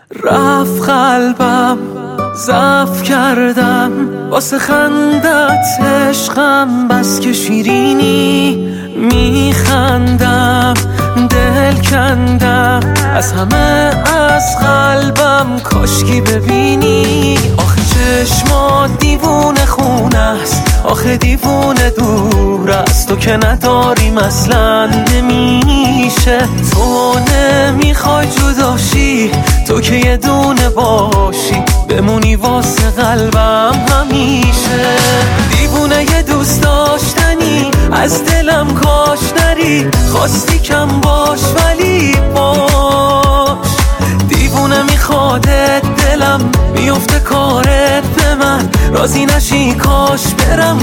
رفت قلبم ضعف کردم واسه خندت عشقم، بس که شیرینی میخندم دل کندم از همه از قلبم، کاشکی ببینی آخه چشمات دیوونه خونه است، آخه دیوونه دور است، تو که نداریم اصلا نمیشه، تو نمیخوای جداشی، تو که یه دونه باشی بمونی واسه قلبم همیشه، دیوونه یه دوست داشتنی از دلم کاش نری، خواستی کم باش ولی باش، دیوونه میخوادت دلم میفته کارت به من، راضی نشی کاش برم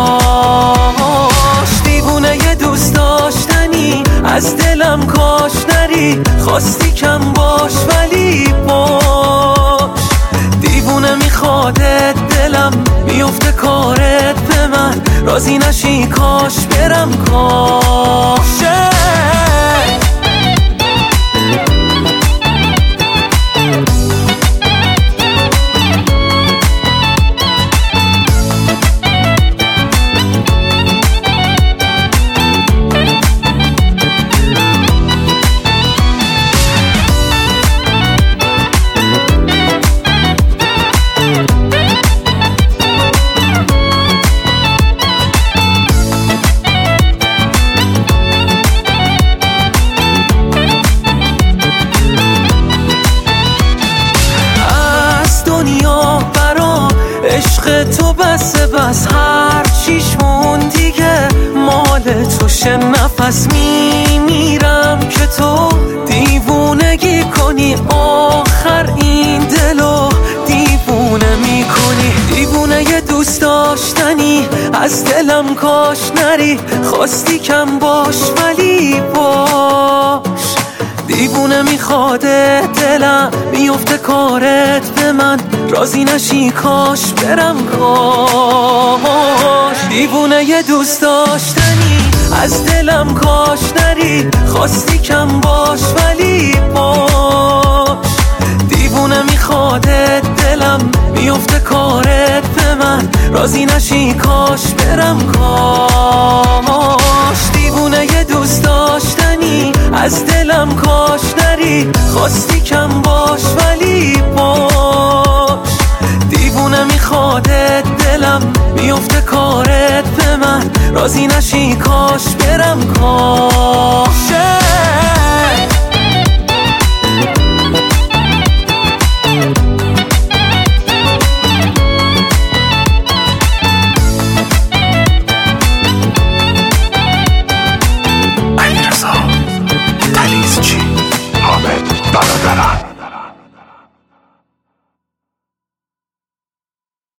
کاش، دیوونه یه دوست داشتنی از دلم کاش نری، خواستی کم باش ولی باش، دیوونه میخوادت دلم میفته کارت به من، راضی نشی کاش برم کاش. عشق تو بس هر چیش مون دیگه مال توشه، نفس میمیرم که تو دیوونگی کنی، آخر این دلو دیوونه میکنی، دیوونه یه دوست داشتنی از دلم کاش نری، خواستی کم باش ولی باش، دیوونه میخواده دلم میفته کارت به من، راضی نشی کاش برم کاش، دیوونه یه دوست داشتنی از دلم کاش نری، خواستی کم باش ولی باش، دیوونه میخواده دلم میفته کارت به من، راضی نشی کاش برم کاش، دیوونه یه دوست داشتنی از دلم کاش نری، خواستی کم باش ولی باش، دیوونه میخوادت دلم میفته کارت به من، راضی نشی کاش برم کاش. علیرضا تلیزچی، حامد برادران.